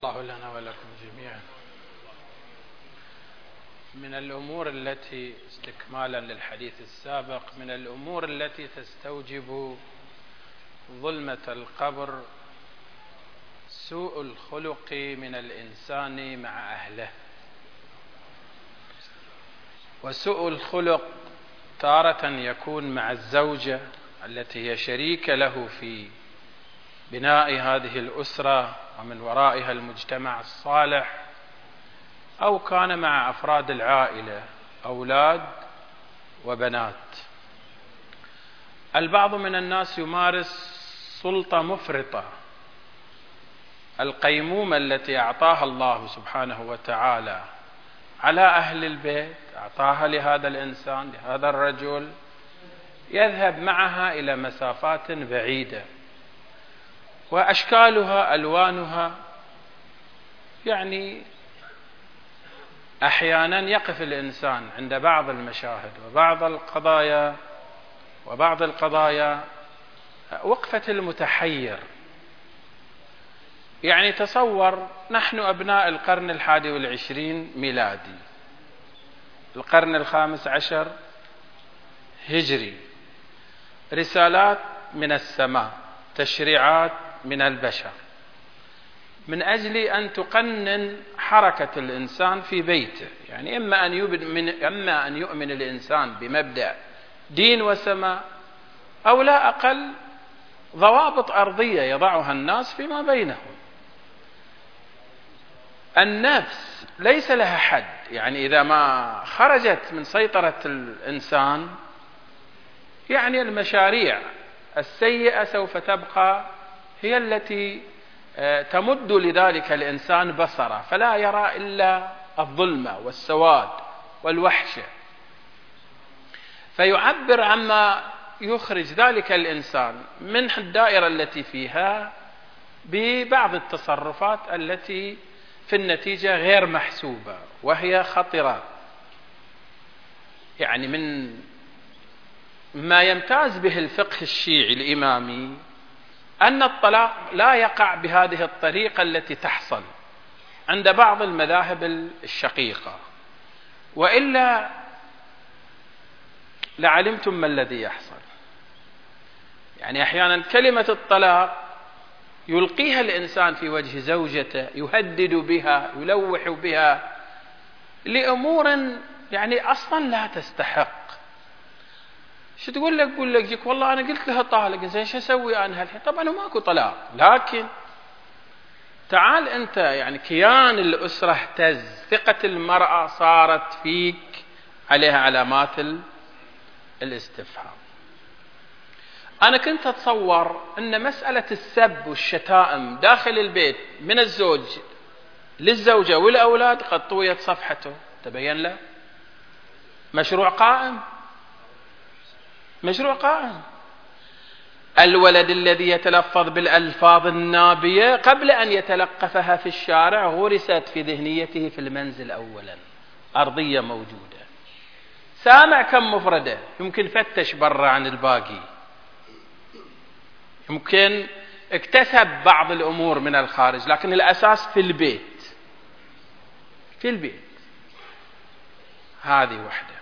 الله لنا ولكم جميعا. من الأمور التي استكمالا للحديث السابق، من الأمور التي تستوجب ظلمة القبر سوء الخلق من الإنسان مع أهله. وسوء الخلق تارة يكون مع الزوجة التي هي شريكة له في بناء هذه الأسرة ومن ورائها المجتمع الصالح، أو كان مع أفراد العائلة أولاد وبنات. البعض من الناس يمارس سلطة مفرطة، القيمومة التي أعطاها الله سبحانه وتعالى على أهل البيت أعطاها لهذا الإنسان، لهذا الرجل، يذهب معها إلى مسافات بعيدة، وأشكالها ألوانها، يعني أحيانا يقف الإنسان عند بعض المشاهد وبعض القضايا وقفة المتحير. يعني تصور نحن أبناء القرن 21 ميلادي، القرن 15 هجري، رسالات من السماء، تشريعات من البشر من أجل أن تقنن حركة الإنسان في بيته. يعني إما أن يؤمن الإنسان بمبدأ دين وسماء، أو لا أقل ضوابط أرضية يضعها الناس فيما بينهم. النفس ليس لها حد، يعني إذا ما خرجت من سيطرة الإنسان، يعني المشاريع السيئة سوف تبقى هي التي تمد لذلك الإنسان بصره، فلا يرى إلا الظلمة والسواد والوحشة، فيعبر عما يخرج ذلك الإنسان من الدائرة التي فيها ببعض التصرفات التي في النتيجة غير محسوبة وهي خطرة. يعني من ما يمتاز به الفقه الشيعي الإمامي أن الطلاق لا يقع بهذه الطريقة التي تحصل عند بعض المذاهب الشقيقة، وإلا لعلمتم ما الذي يحصل. يعني أحيانا كلمة الطلاق يلقيها الإنسان في وجه زوجته، يهدد بها، يلوح بها لأمور يعني أصلا لا تستحق. شو تقول لك؟ يقول لك جيك والله أنا قلت لها طالق، زين شو أسوي أنا الحين؟ طبعا ماكو طلاق، لكن تعال أنت، يعني كيان الأسرة اهتز، ثقة المرأة صارت فيك عليها علامات الاستفهام. أنا كنت أتصور أن مسألة السب والشتائم داخل البيت من الزوج للزوجة والأولاد قد طويت صفحته، تبين له مشروع قائم. الولد الذي يتلفظ بالألفاظ النابية قبل أن يتلقفها في الشارع غرست في ذهنيته في المنزل أولا، أرضية موجودة، سامع كم مفردة، يمكن فتش برا عن الباقي، يمكن اكتسب بعض الأمور من الخارج، لكن الأساس في البيت. هذه وحدة.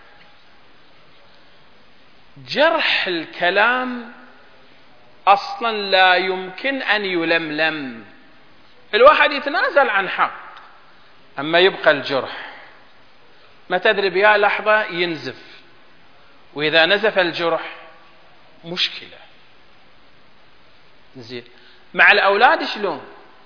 جرح الكلام أصلا لا يمكن أن يلملم، الواحد يتنازل عن حق، أما يبقى الجرح ما تدري بها لحظة ينزف، وإذا نزف الجرح مشكلة. زين مع الأولاد شلون؟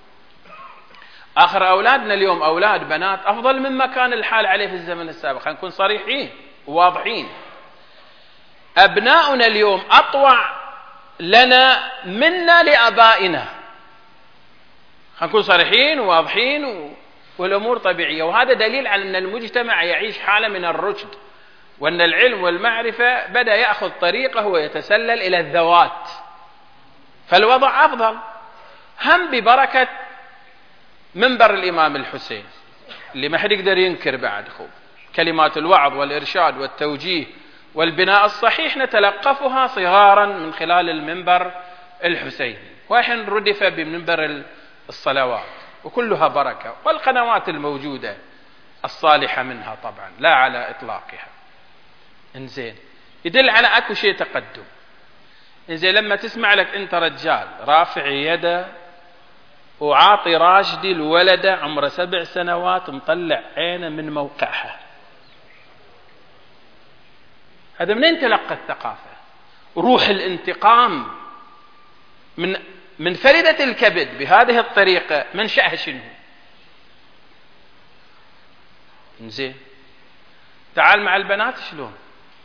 آخر أولادنا اليوم أولاد بنات أفضل مما كان الحال عليه في الزمن السابق، خلينا نكون صريحين وواضحين. أبناؤنا اليوم أطوع لنا منا لآبائنا، خلينا نكون صريحين وواضحين والأمور طبيعية. وهذا دليل على أن المجتمع يعيش حالة من الرشد، وأن العلم والمعرفة بدأ يأخذ طريقه ويتسلل إلى الذوات، فالوضع أفضل. هم ببركة منبر الإمام الحسين اللي ما حد يقدر ينكر بعد، كلمات الوعظ والإرشاد والتوجيه والبناء الصحيح نتلقفها صغارا من خلال المنبر الحسيني، وحين ردف بمنبر الصلوات. وكلها بركة، والقنوات الموجودة الصالحة منها طبعا لا على إطلاقها. إنزين يدل على أكو شيء تقدم. إنزين لما تسمع لك أنت رجال رافع يده وعاطي راشدي الولدة عمره 7 سنوات مطلع عينه من موقعها، هذا منين تلقى الثقافة؟ روح الانتقام من فردة الكبد بهذه الطريقة منشأها شنو؟ زين تعال مع البنات شلون؟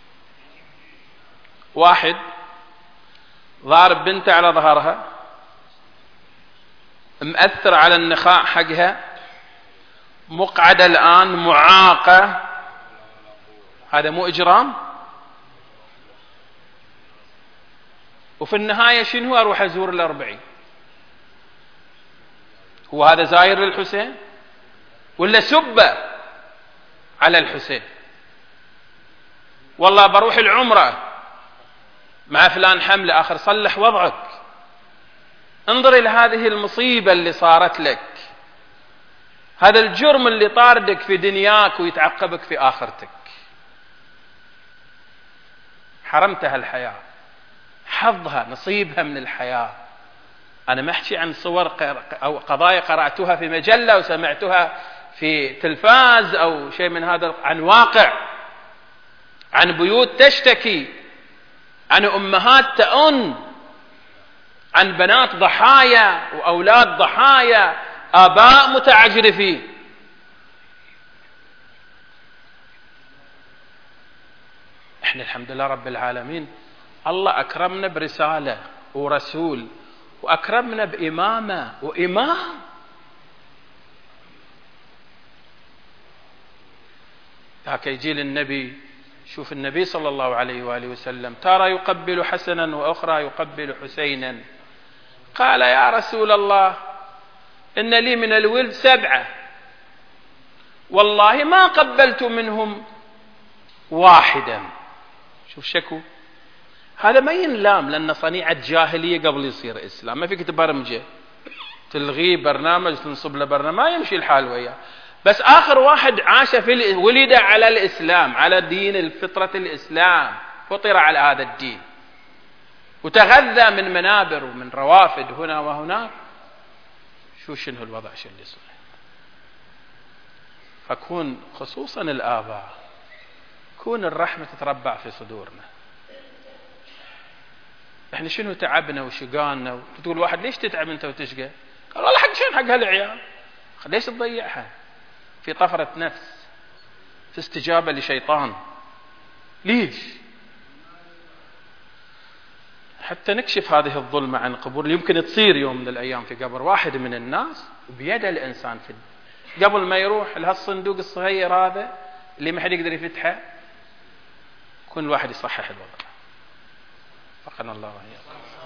واحد ضارب بنته على ظهرها، مأثر على النخاع حقها، مقعدة الآن، معاقة، هذا مو إجرام؟ وفي النهاية شنو؟ أروح أزور الأربعين. هو هذا زاير للحسين ولا سبة على الحسين؟ والله بروح العمرة مع فلان حملة، آخر صلح وضعك، انظر إلى هذه المصيبة اللي صارت لك، هذا الجرم اللي طاردك في دنياك ويتعقبك في آخرتك، حرمتها الحياة، حظها نصيبها من الحياة. أنا ما أحكي عن صور أو قضايا قرأتها في مجلة وسمعتها في تلفاز أو شيء من هذا، عن واقع، عن بيوت تشتكي، عن أمهات تأن، عن بنات ضحايا وأولاد ضحايا، آباء متعجرفين. إحنا الحمد لله رب العالمين الله أكرمنا برسالة ورسول، وأكرمنا بإمامة وإمام. ذاك يجي للنبي، شوف النبي صلى الله عليه وآله وسلم ترى يقبل حسنا وأخرى يقبل حسينا، قال يا رسول الله إن لي من الولد 7 والله ما قبلت منهم واحدا. شوف شكو، هذا ما ينلام، لأن صنيعة جاهلية قبل يصير إسلام. ما فيك تبرمجه تلغيه برنامج تنصب له برنامج، ما يمشي الحال وياه. بس آخر واحد عاش ولد على الإسلام، على دين الفطرة الإسلام، فطر على هذا الدين وتغذى من منابر ومن روافد هنا وهناك، شنو الوضع شو اللي صار؟ فكون خصوصا الآباء كون الرحمة تتربع في صدورنا. احنا شنو تعبنا وشقانا؟ وتقول واحد ليش تتعب انت وتشقى؟ قال والله حق شين حق هالعيال، ليش تضيعها في طفرة نفس، في استجابة لشيطان؟ ليش؟ حتى نكشف هذه الظلمة عن قبور اللي يمكن تصير يوم من الأيام في قبر واحد من الناس وبيد الإنسان قبل ما يروح لهالصندوق الصغير هذا اللي ما حد يقدر يفتحه، كل واحد يصحح الوضع. فقنا الله وإياكم.